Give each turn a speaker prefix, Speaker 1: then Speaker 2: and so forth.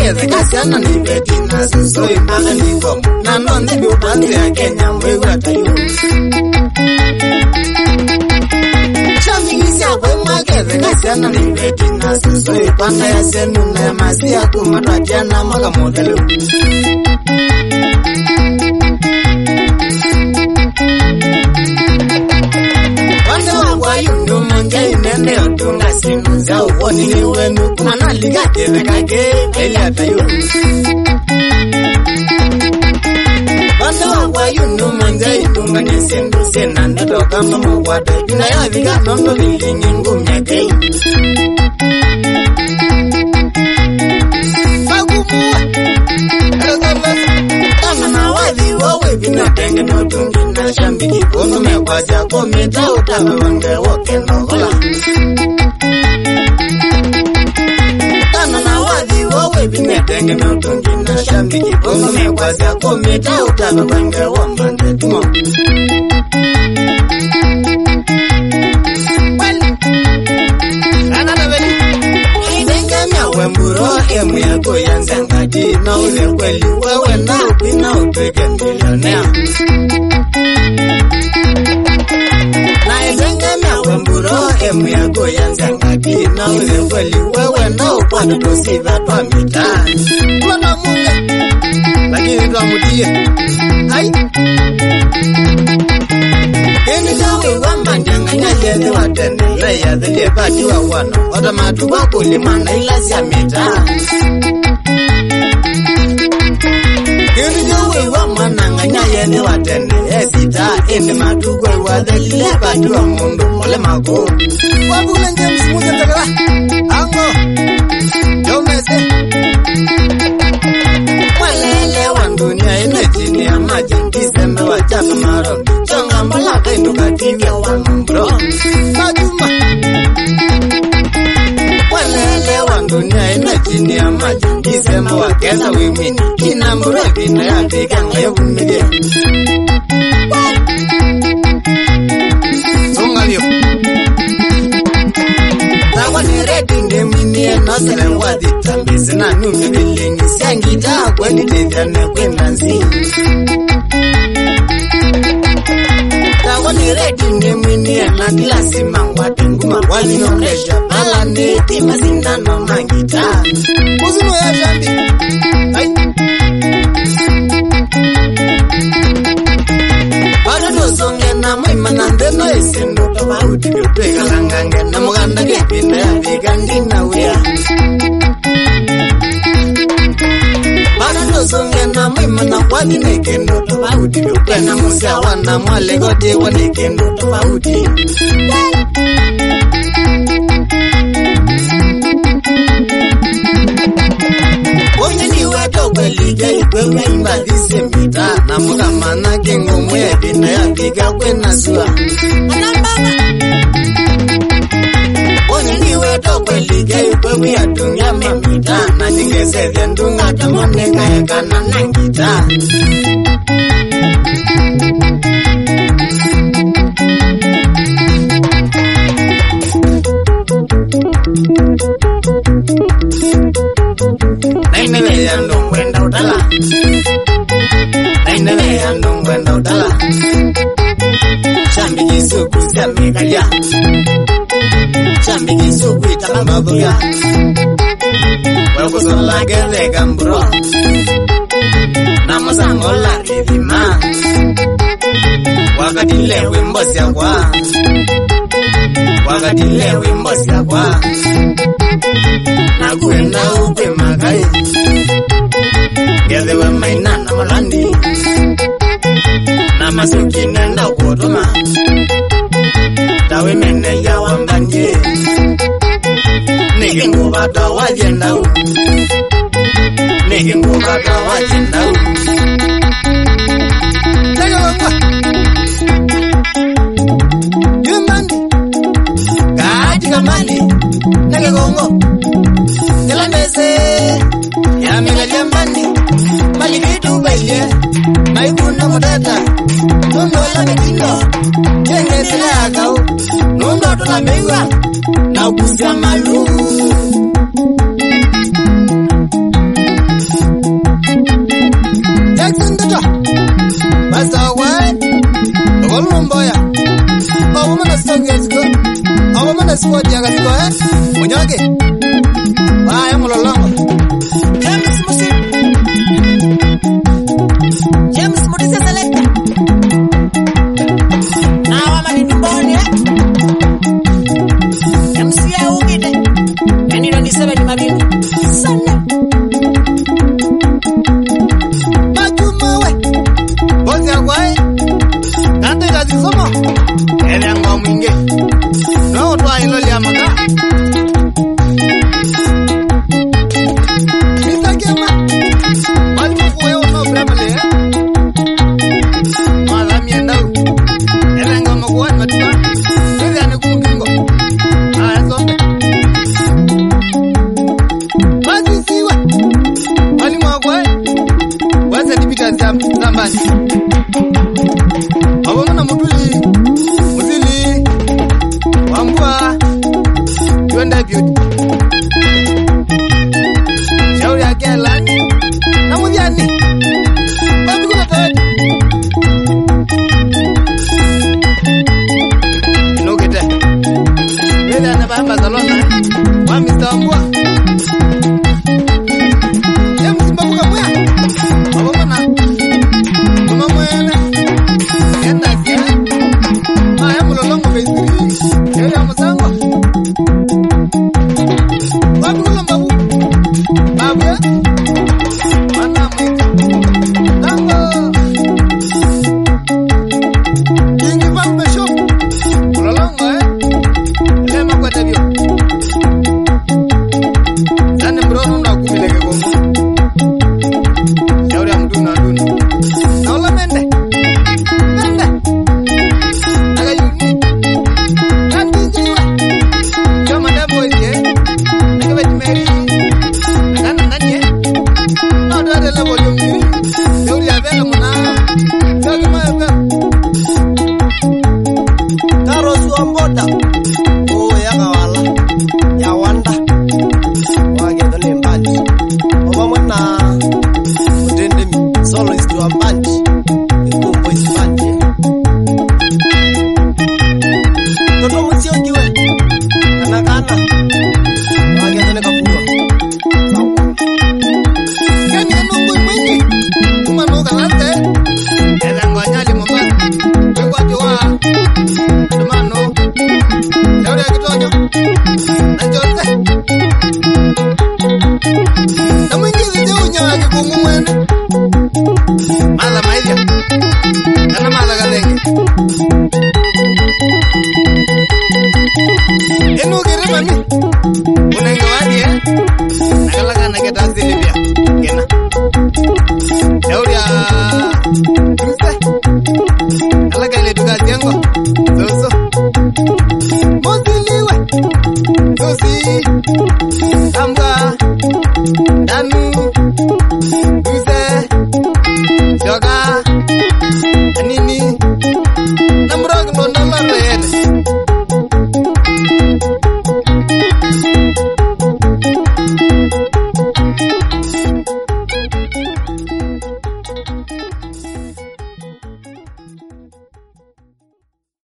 Speaker 1: mageze kasiana ni betina so imana ni kom na nonde bi ubanze ya Kenya mwewe atayo Chamigisi akwe mageze kasiana ni betina so ipanda ya senu na ya masi ya kumatatiana maga modelo Wayundo monja inende otunga sinu za uwoni ni wenu kumana liga kake eliata yu Wayundo monja itunga ni sinu sena nito kama mwada Juna ya viga nondo vilingi ngumya kei Magumuwa Kama na wazi wawe vina tenge notungi na shambiki Kono mekwaja komita utame wange woke nogola Kama na wazi wawe vina tenge notungi na shambiki Kono mekwaja komita utame wange wambande tumo Wemburo emu ya kuyanza ngati na ule kweli wewe na upina upeke milionea Na izengemea wemburo emu ya kuyanza ngati na ule kweli wewe na upana tusiva twa mita Mwana munge lakini twa mutie Hai Kini kawe wamba njanganya jezi watende Leya zile pati wa wana Wata matuwa kulimana ilasi ya mita Kini kawe wamba njanganya jezi watende Esita indi matuwa wazile pati wa mundu Ole mako Wabule njames muja takara Ango Jomese Walele wandunia ina chini ya maji Kisembe wachapa marondi Chonga mbala kainu kativya wambro Majuma Walele wandunia ina chini ya maji Kisembe wakeza wimini Kina mbro vina ya vika ngayo kumide Songa vyo Tawa ni redi ndeminie Nosele wadita Bizina nume bilingi Siangita kweni tivyane kwenda nzi Tawa ni redi ndeminie Nadila sima watenguma Wali nolesha Bala neti mazindano mangita Uzino ya jambi Hai Wado songe na mwima nandeno isindo Tofauti vyotweka langange Na muganda kepinde ya vigandi na wea Wado songe na mwima na wadi nekendo Tofauti vyotweka musia wana mwale gote wanekendo Tofauti Onye ni weto kwelija ikwewe imbadise mita Na muka mana kengo mwede na ya biga kwena sua Onye ni weto kwelija ikwewe ya dunya mamita Na jingese vyendunga tamone kaya kana nangita Nainele ya ndongwenda utala Nainele ya ndongwenda utala Shambi jisuku siame kalia Shambi jisuku itala mabuya Wakusola gele gamburo Namasangola ridhima Wakadile wimbosi ya kwa Wakadile wimbosi ya kwa Nakuenda upe magai Gezewe maina na malandi Na masuki nenda ukotoma Tawe mene ya wambanje Niki ngubata wajenda u Niki ngubata wajenda u Lega wangwa Yumandi Kaji kamali Nege gongo Kela mese Ya mega jambani Mali vitu baile Maikuna mudata Nundo la metindo Chenge sila akau Nundo tula mewa Na ukusia malu sport ya kasiko Munyoke.